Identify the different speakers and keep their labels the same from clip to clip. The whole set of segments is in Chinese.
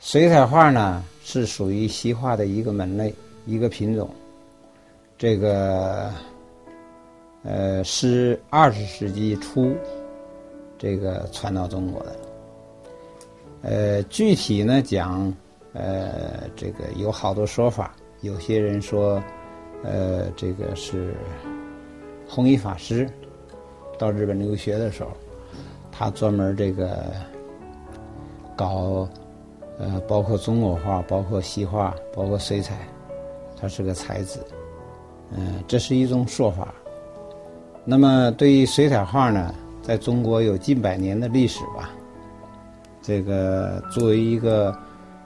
Speaker 1: 水彩画呢是属于西画的一个门类，一个品种。这个是20世纪初这个传到中国的。具体呢讲，这个有好多说法。有些人说，这个是弘一法师到日本留学的时候，他专门这个搞包括中国画，包括西画，包括水彩，他是个才子。这是一种说法。那么对于水彩画呢，在中国有近100年的历史吧。这个作为一个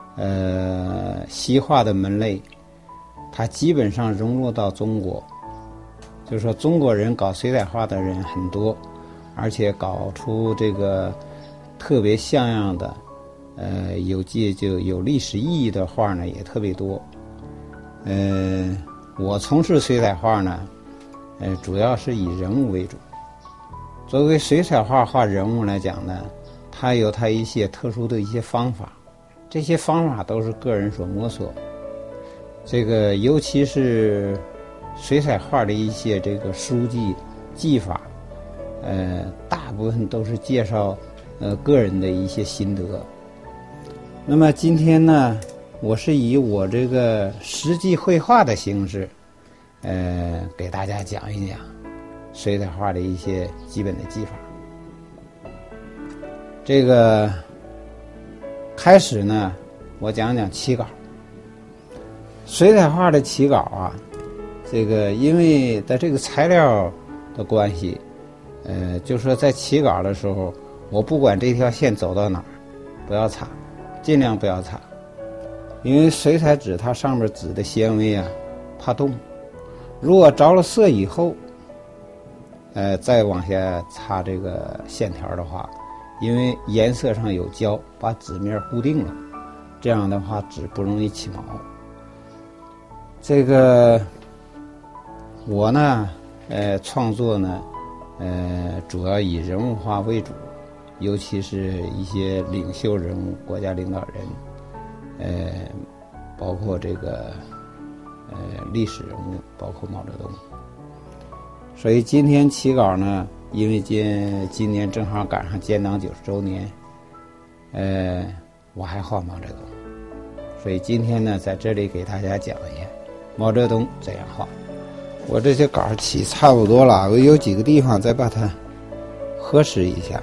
Speaker 1: 西画的门类，它基本上融入到中国，就是说中国人搞水彩画的人很多，而且搞出这个特别像样的就有历史意义的画呢也特别多。我从事水彩画呢，主要是以人物为主。作为水彩画画人物来讲呢，它有它一些特殊的一些方法，这些方法都是个人所摸索。这个尤其是水彩画的一些这个书籍技法，大部分都是介绍个人的一些心得。那么今天呢，我是以我这个实际绘画的形式，给大家讲一讲水彩画的一些基本的技法。这个开始呢，我讲讲起稿。水彩画的起稿啊，这个因为的这个材料的关系，就说在起稿的时候，我不管这条线走到哪儿，不要擦，尽量不要擦，因为水彩纸它上面纸的纤维啊，怕冻。如果着了色以后，再往下擦这个线条的话，因为颜色上有胶，把纸面固定了，这样的话纸不容易起毛。这个我呢，创作呢，主要以人物画为主，尤其是一些领袖人物、国家领导人，包括这个历史人物，包括毛泽东。所以今天起稿呢，因为今年正好赶上建党90周年，我还画毛泽东，所以今天呢，在这里给大家讲一下毛泽东怎样画。我这些稿起差不多了，我有几个地方再把它核实一下。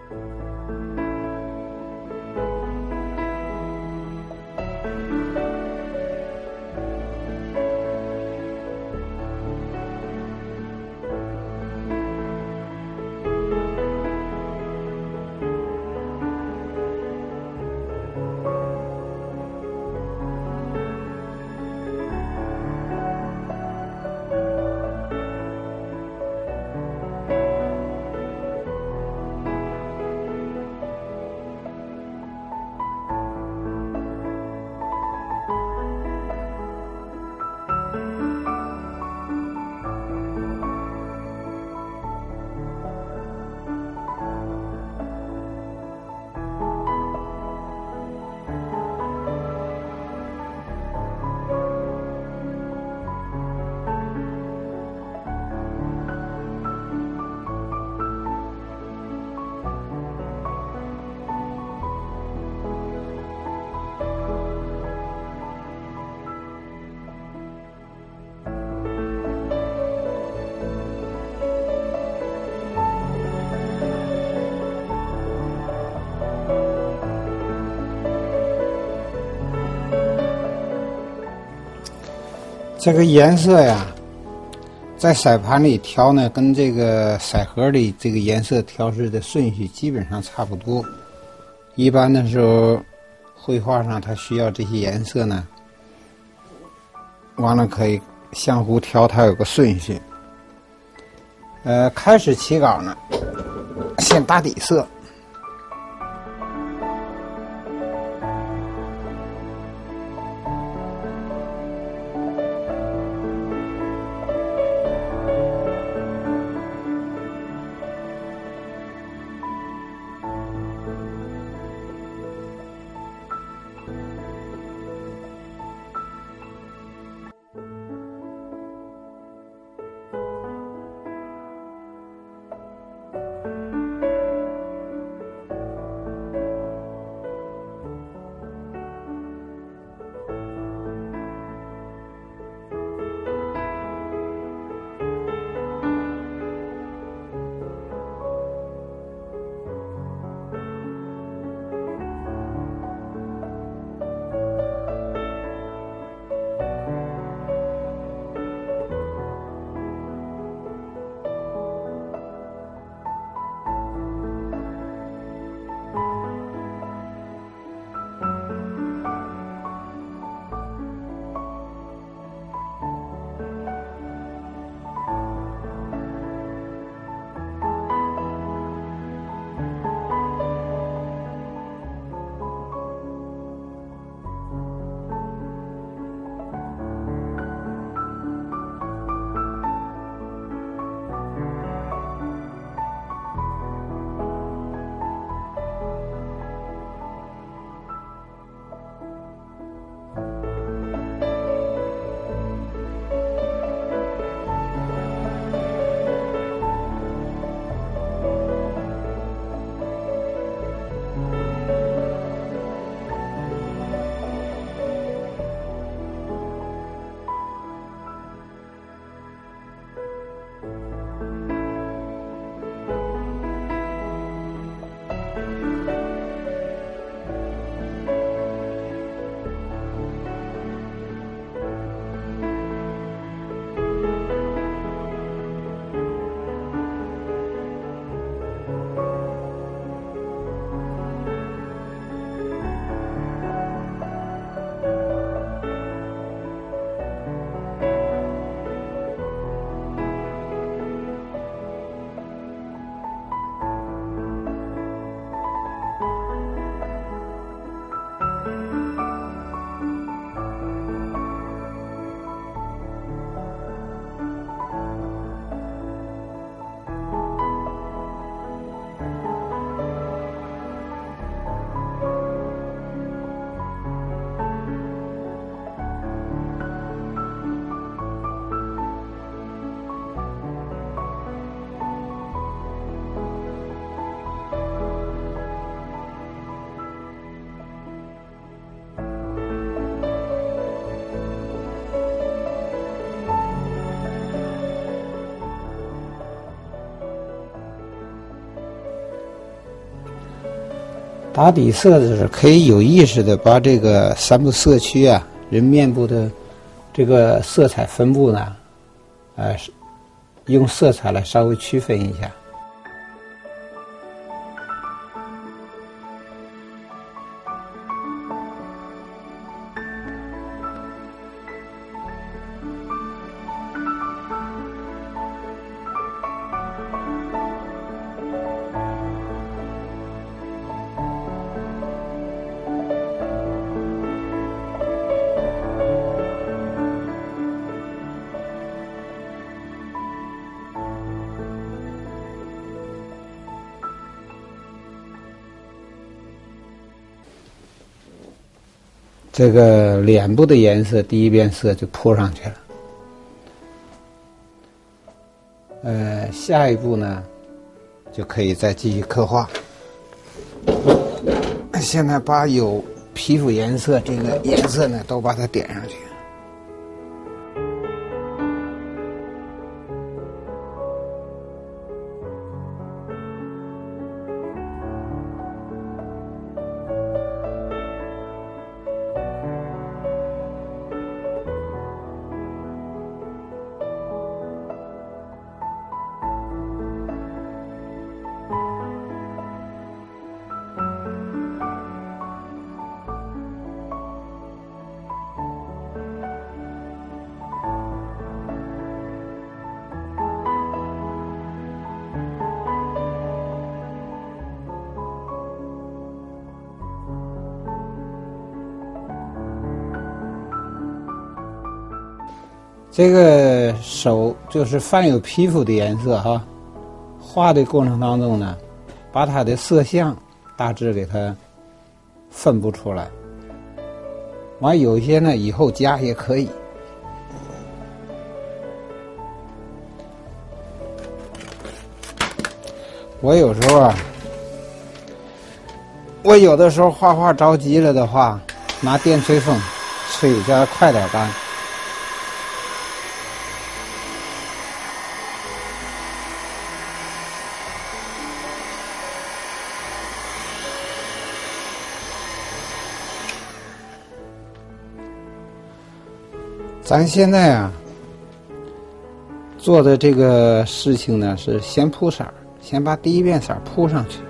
Speaker 1: 这个颜色呀，在色盘里调呢，跟这个色盒里这个颜色调制的顺序基本上差不多。一般的时候，绘画上它需要这些颜色呢，完了可以相互调，它有个顺序。开始起稿呢，先打底色。 打底色是可以有意识的把这个三部色区啊，人面部的这个色彩分布呢，用色彩来稍微区分一下。这个脸部的颜色第一遍色就铺上去了，下一步呢就可以再继续刻画。现在把有皮肤颜色这个颜色呢都把它点上去。这个手就是泛有皮肤的颜色哈，画的过程当中呢，把它的色相大致给它分布出来。完有一些呢以后加也可以。我有时候啊，我有的时候画画着急了的话，拿电吹风吹一下快点干。咱现在啊做的这个事情呢，是先铺色儿，先把第一遍色儿铺上去。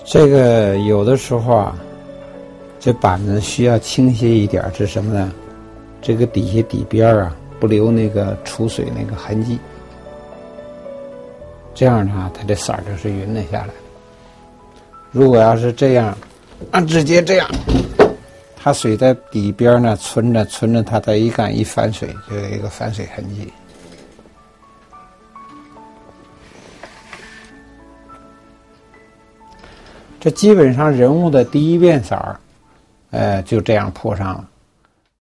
Speaker 1: 这个有的时候啊，这板子需要倾斜一点，是什么呢？这个底下底边啊，不留那个出水那个痕迹，这样的话，它这色儿就是匀了下来。如果要是这样，直接这样，它水在底边呢存着，它再一干一反水，就有一个反水痕迹。这基本上人物的第一遍色儿，就这样铺上了。